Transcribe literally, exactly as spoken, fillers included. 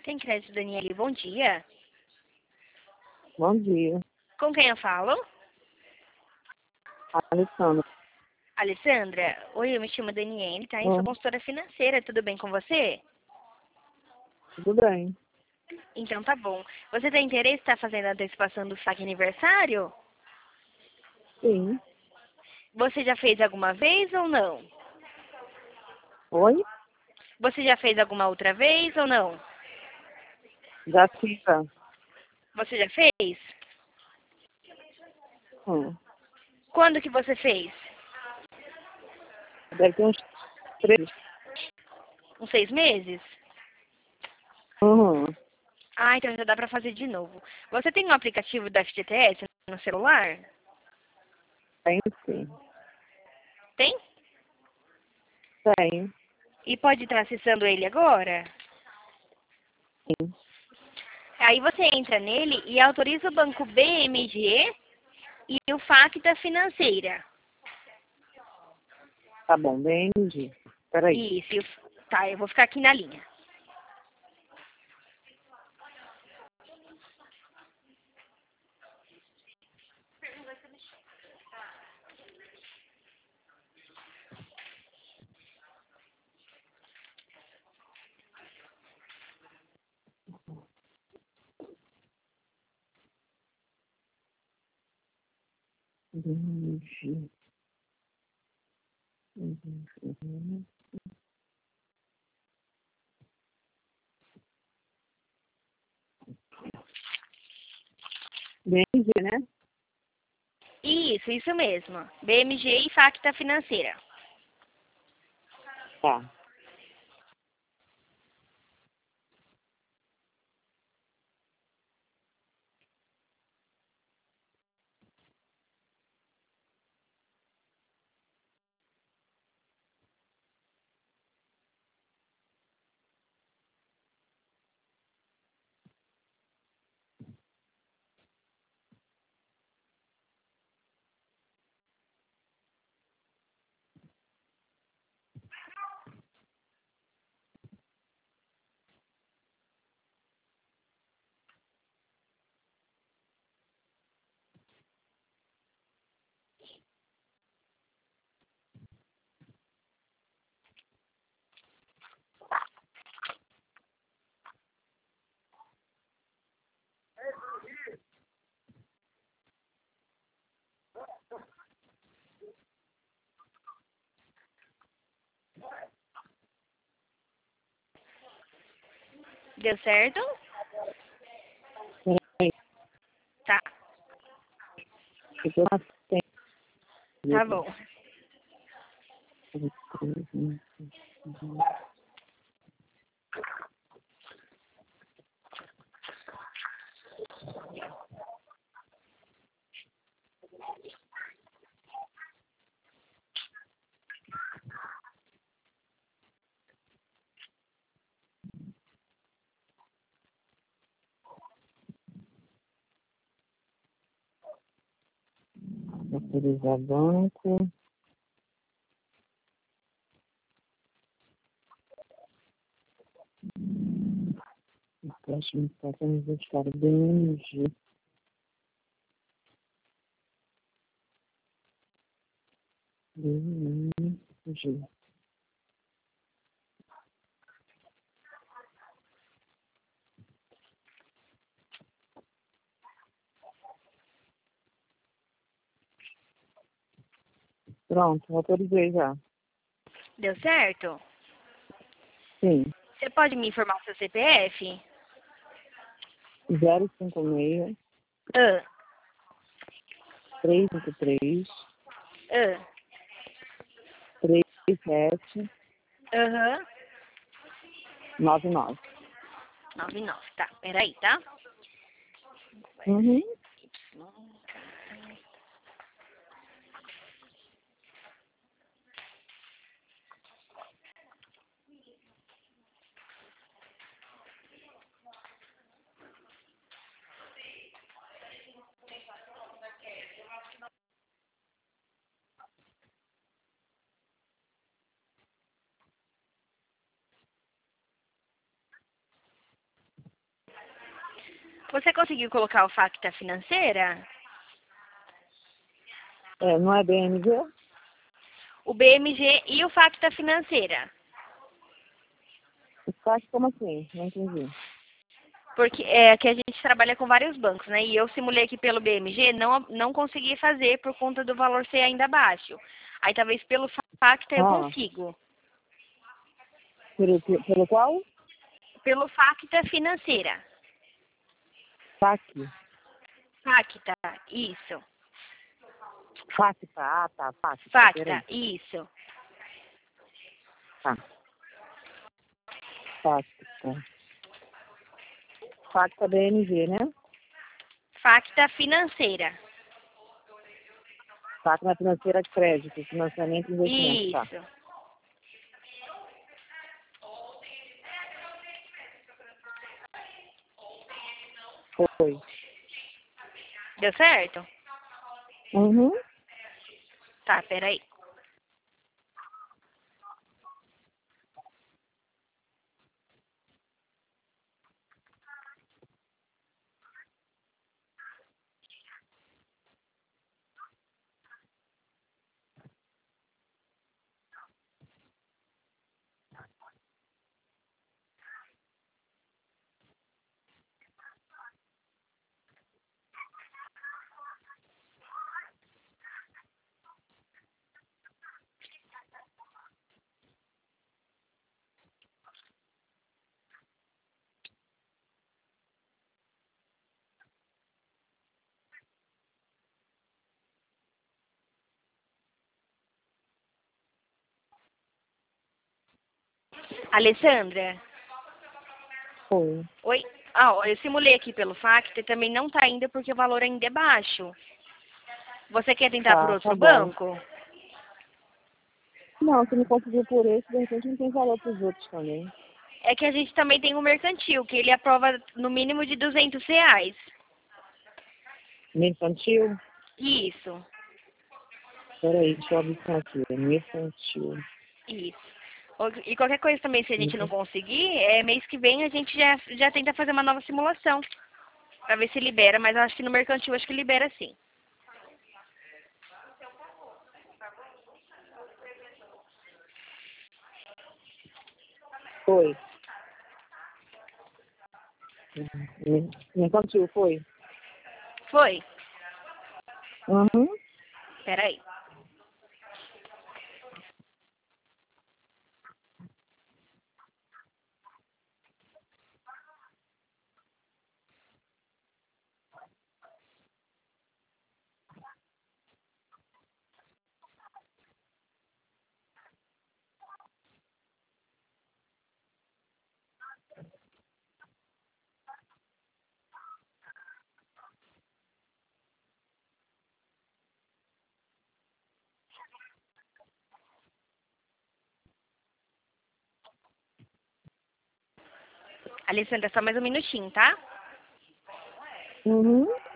Tem crédito, Daniele. Bom dia. Bom dia, Com quem eu falo? Alessandra. Alessandra. Oi, eu me chamo Daniele, tá? Eu sou Hum, consultora financeira. Tudo bem com você? tudo bem? Então tá bom. Você tem interesse em estar fazendo a antecipação do saque aniversário? Sim. Você já fez alguma vez ou não? Oi? Você já fez alguma outra vez ou não? Já fica. Você já fez? Hum. Quando que você fez? Deve ter uns três. Uns seis meses? Uhum. Ah, então já dá pra fazer de novo. Você tem um aplicativo da F G T S no celular? Tem sim. Tem? Tem. E pode estar acessando ele agora? Sim. Aí você entra nele e autoriza o banco B M G e o Facta Financeira. Tá bom, bem, entendi. Peraí. Isso. e o- Tá, eu vou ficar aqui na linha. Entendi. Entendi. Bem, né? Isso, isso mesmo. B M G e Facta Financeira. Tá. Deu certo? Peraí. Tá, Eu tô sem. tá bom. Autorizar banco. Próximo passo é aniversário B M G. B M G. Pronto, autorizei já. Deu certo? Sim. Você pode me informar o seu C P F? zero cinco seis, Ah, três cinco três, ah, três sete aham. nove nove. nove nove, tá. Peraí, tá? Uhum. Você conseguiu colocar o Facta Financeira? É, não é B M G? O B M G e o Facta Financeira. Facta como assim? Não entendi. Porque é que a gente trabalha com vários bancos, né? E eu simulei aqui pelo B M G, não, não consegui fazer por conta do valor ser ainda baixo. Aí talvez pelo Facta eu Ah, consigo. pelo, pelo qual? Pelo Facta Financeira. Fac. Facta, isso. Facta, ah, tá, Facta, Facta, peraí. isso. Tá, Facta. Facta B M G, né? Facta Financeira. Facta financeira de crédito, financiamento e investimento, tá. Isso. Foi. Deu certo? Uhum. Tá, peraí. Alessandra? Foi. Oi? Ah, ó, eu simulei aqui pelo Facta e também não tá ainda porque o valor ainda é baixo. Você quer tentar por Tá, tá outro bom. banco? Não, se não conseguiu por esse, de repente não tem valor para os outros também. É que a gente também tem o mercantil, que ele aprova no mínimo de duzentos reais. Mercantil? Isso, Peraí, deixa eu abrir isso aqui. É mercantil. isso. Ou- E qualquer coisa também, se a gente não conseguir, é, mês que vem a gente já, já tenta fazer uma nova simulação. Pra ver se libera, mas eu acho que no mercantil acho que libera sim. Foi. Mer- Mercantil, foi? Foi? Uhum. Peraí. Alessandra, só mais um minutinho, tá? Uhum.